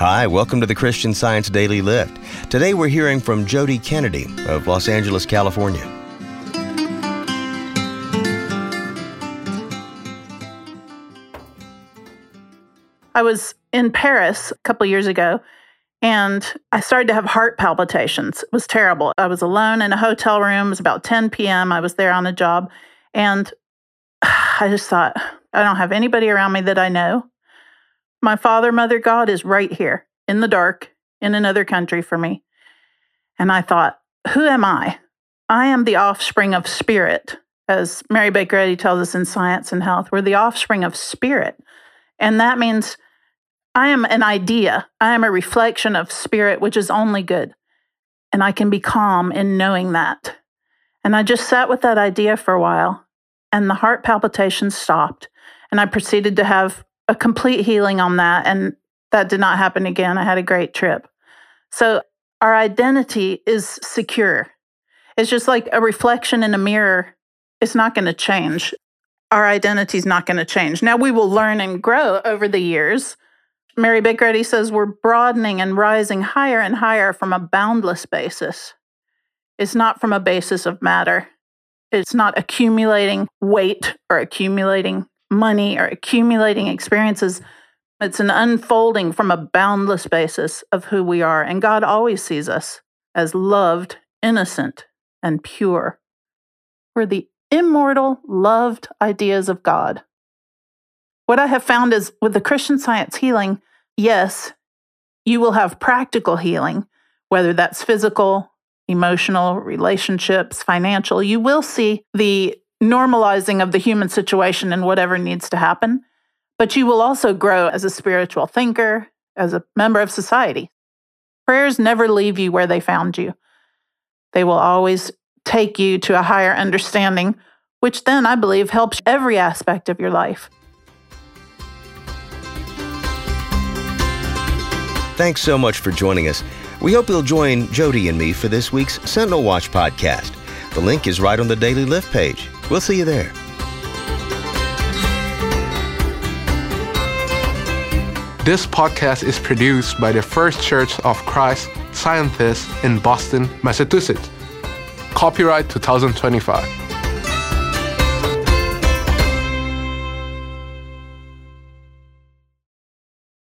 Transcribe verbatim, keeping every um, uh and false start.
Hi, welcome to the Christian Science Daily Lift. Today we're hearing from Jody Kennedy of Los Angeles, California. I was in Paris a couple years ago, and I started to have heart palpitations. It was terrible. I was alone in a hotel room. It was about ten p.m. I was there on a job, and I just thought, I don't have anybody around me that I know. My Father, Mother, God is right here in the dark in another country for me. And I thought, who am I? I am the offspring of spirit. As Mary Baker Eddy tells us in Science and Health, we're the offspring of spirit. And that means I am an idea. I am a reflection of spirit, which is only good. And I can be calm in knowing that. And I just sat with that idea for a while, and the heart palpitations stopped. And I proceeded to have a complete healing on that. And that did not happen again. I had a great trip. So our identity is secure. It's just like a reflection in a mirror. It's not going to change. Our identity is not going to change. Now, we will learn and grow over the years. Mary Baker Eddy says we're broadening and rising higher and higher from a boundless basis. It's not from a basis of matter. It's not accumulating weight or accumulating money or accumulating experiences. It's an unfolding from a boundless basis of who we are. And God always sees us as loved, innocent, and pure. We're the immortal, loved ideas of God. What I have found is with the Christian Science healing, yes, you will have practical healing, whether that's physical, emotional, relationships, financial. You will see the normalizing of the human situation and whatever needs to happen, but you will also grow as a spiritual thinker, as a member of society. Prayers never leave you where they found you. They will always take you to a higher understanding, which then, I believe, helps every aspect of your life. Thanks so much for joining us. We hope you'll join Jody and me for this week's Sentinel Watch podcast. The link is right on the Daily Lift page. We'll see you there. This podcast is produced by the First Church of Christ Scientists in Boston, Massachusetts. Copyright twenty twenty-five.